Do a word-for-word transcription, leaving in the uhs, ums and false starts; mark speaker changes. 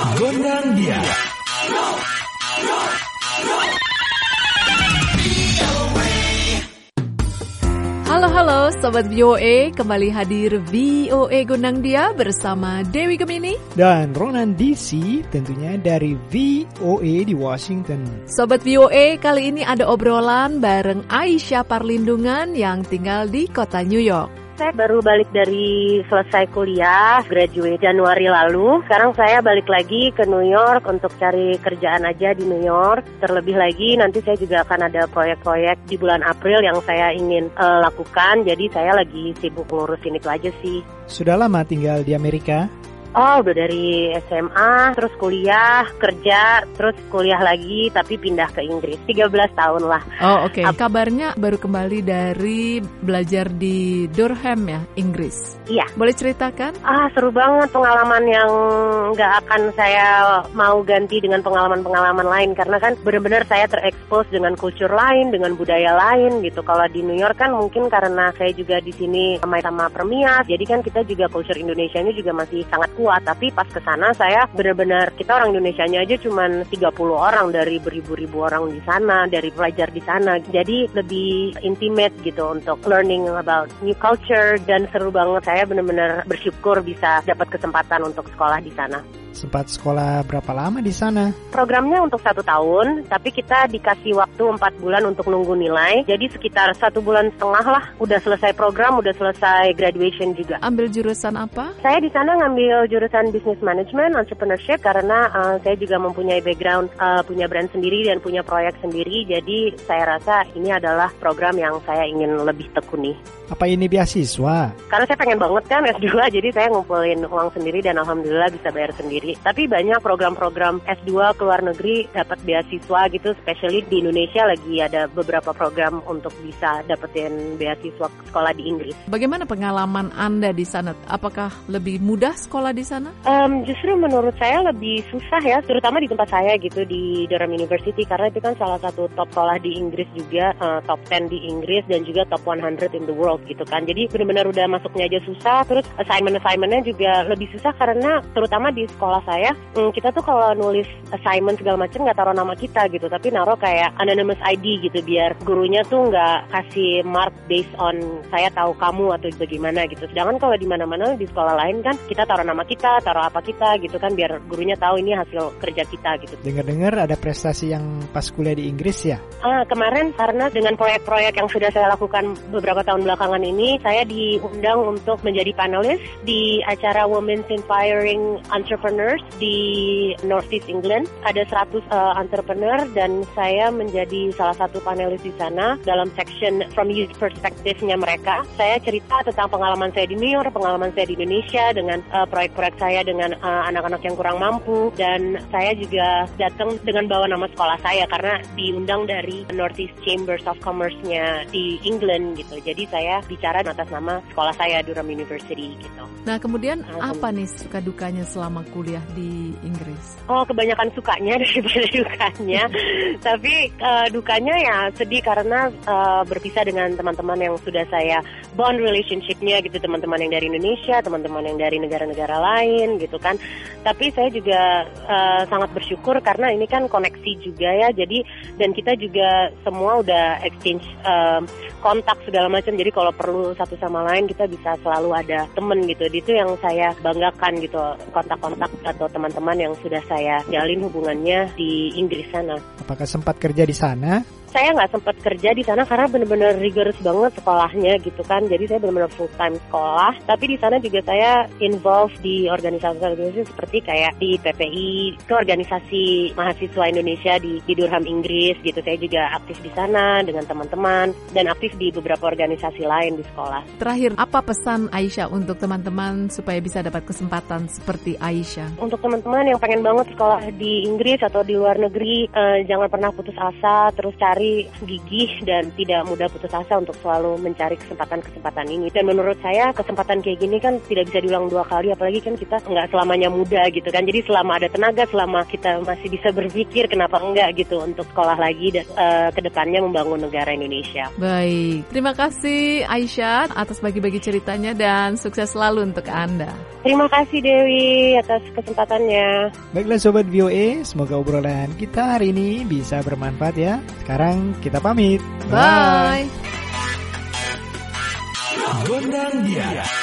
Speaker 1: Gondang Dia.
Speaker 2: Halo-halo Sobat V O A, kembali hadir V O A Gondang Dia bersama Dewi Gemini
Speaker 3: dan Ronan D C, tentunya dari V O A di Washington.
Speaker 2: Sobat V O A, kali ini ada obrolan bareng Aisyah Parlindungan yang tinggal di kota New York.
Speaker 4: Saya baru balik dari selesai kuliah, graduate Januari lalu. Sekarang saya balik lagi ke New York untuk cari kerjaan aja di New York. Terlebih lagi nanti saya juga akan ada proyek-proyek di bulan April yang saya ingin uh, lakukan. Jadi saya lagi sibuk ngurusin itu aja sih.
Speaker 3: Sudah lama tinggal di Amerika?
Speaker 4: Oh, udah dari S M A, terus kuliah, kerja, terus kuliah lagi, tapi pindah ke Inggris. tiga belas tahun lah.
Speaker 2: Oh, oke. Okay. Kabarnya baru kembali dari belajar di Durham ya, Inggris.
Speaker 4: Iya.
Speaker 2: Boleh ceritakan?
Speaker 4: Ah, seru banget, pengalaman yang nggak akan saya mau ganti dengan pengalaman-pengalaman lain. Karena kan benar-benar saya terekspos dengan kultur lain, dengan budaya lain gitu. Kalau di New York kan mungkin karena saya juga di sini sama sama Permias, jadi kan kita juga kultur Indonesianya juga masih sangat kuat, tapi pas ke sana saya benar-benar, kita orang Indonesianya aja cuman tiga puluh orang dari beribu-ribu orang di sana, dari pelajar di sana. Jadi lebih intimate gitu untuk learning about new culture, dan seru banget. Saya benar-benar bersyukur bisa dapat kesempatan untuk sekolah di sana.
Speaker 3: Sempat sekolah berapa lama di sana?
Speaker 4: Programnya untuk satu tahun, tapi kita dikasih waktu empat bulan untuk nunggu nilai. Jadi sekitar satu bulan setengah lah, udah selesai program, udah selesai graduation juga.
Speaker 2: Ambil jurusan apa?
Speaker 4: Saya di sana ngambil jurusan business management, entrepreneurship, karena uh, saya juga mempunyai background, uh, punya brand sendiri dan punya proyek sendiri. Jadi saya rasa ini adalah program yang saya ingin lebih tekuni.
Speaker 3: Apa ini beasiswa?
Speaker 4: Karena saya pengen banget kan S dua, jadi saya ngumpulin uang sendiri dan alhamdulillah bisa bayar sendiri. Tapi banyak program-program S dua ke luar negeri dapat beasiswa gitu, especially di Indonesia lagi ada beberapa program untuk bisa dapetin beasiswa sekolah di Inggris.
Speaker 2: Bagaimana pengalaman Anda di sana? Apakah lebih mudah sekolah di sana?
Speaker 4: Um, justru menurut saya lebih susah ya, terutama di tempat saya gitu, di Durham University, karena itu kan salah satu top sekolah di Inggris juga, uh, top sepuluh di Inggris dan juga top seratus in the world gitu kan. Jadi benar-benar udah masuknya aja susah, terus assignment-assignmentnya juga lebih susah karena terutama di sekolah saya, hmm, kita tuh kalau nulis assignment segala macam nggak taruh nama kita gitu, tapi naruh kayak anonymous I D gitu, biar gurunya tuh nggak kasih mark based on saya tahu kamu atau bagaimana gitu. Sedangkan kalau di mana-mana di sekolah lain kan kita taruh nama kita, taruh apa kita gitu kan, biar gurunya tahu ini hasil kerja kita gitu.
Speaker 3: Dengar-dengar ada prestasi yang pas kuliah di Inggris ya?
Speaker 4: Ah, kemarin karena dengan proyek-proyek yang sudah saya lakukan beberapa tahun belakangan ini, saya diundang untuk menjadi panelis di acara Women's Inspiring Entrepreneurs di Northeast England. Ada seratus uh, entrepreneur dan saya menjadi salah satu panelis di sana dalam section from youth perspective-nya mereka. Saya cerita tentang pengalaman saya di New York, pengalaman saya di Indonesia dengan uh, proyek-proyek saya dengan uh, anak-anak yang kurang mampu, dan saya juga datang dengan bawa nama sekolah saya karena diundang dari Northeast Chambers of Commerce-nya di England gitu. Jadi saya bicara atas nama sekolah saya, Durham University gitu.
Speaker 2: Nah, kemudian nah, apa nih suka dukanya selama kuliah di Inggris?
Speaker 4: Oh, kebanyakan sukanya daripada dukanya. Tapi uh, dukanya ya sedih karena uh, berpisah dengan teman-teman yang sudah saya bond relationship-nya gitu, teman-teman yang dari Indonesia, teman-teman yang dari negara-negara lain gitu kan. Tapi saya juga uh, sangat bersyukur karena ini kan koneksi juga ya. Jadi dan kita juga semua udah exchange uh, kontak segala macam. Jadi kalau perlu satu sama lain kita bisa selalu ada teman gitu. Itu yang saya banggakan gitu, kontak-kontak atau teman-teman yang sudah saya jalin hubungannya di Inggris sana.
Speaker 3: Apakah sempat kerja di sana?
Speaker 4: Saya nggak sempat kerja di sana karena benar-benar rigorous banget sekolahnya gitu kan. Jadi saya benar-benar full time sekolah. Tapi di sana juga saya involved di organisasi-organisasi seperti kayak di P P I, itu organisasi mahasiswa Indonesia di, di Durham, Inggris gitu. Saya juga aktif di sana dengan teman-teman dan aktif di beberapa organisasi lain di sekolah.
Speaker 2: Terakhir, apa pesan Aisyah untuk teman-teman supaya bisa dapat kesempatan seperti Aisyah?
Speaker 4: Untuk teman-teman yang pengen banget sekolah di Inggris atau di luar negeri, eh, jangan pernah putus asa, terus cari berlari gigih dan tidak mudah putus asa untuk selalu mencari kesempatan-kesempatan ini. Dan menurut saya kesempatan kayak gini kan tidak bisa diulang dua kali, apalagi kan kita nggak selamanya muda gitu kan. Jadi selama ada tenaga, selama kita masih bisa berpikir, kenapa enggak gitu untuk sekolah lagi dan uh, ke depannya membangun negara Indonesia.
Speaker 2: Baik, terima kasih Aisyah atas bagi-bagi ceritanya dan sukses selalu untuk Anda.
Speaker 4: Terima kasih Dewi atas kesempatannya.
Speaker 3: Baiklah Sobat V O A, semoga obrolan kita hari ini bisa bermanfaat ya. Sekarang kita pamit.
Speaker 2: Bye.
Speaker 1: Gondang Dia.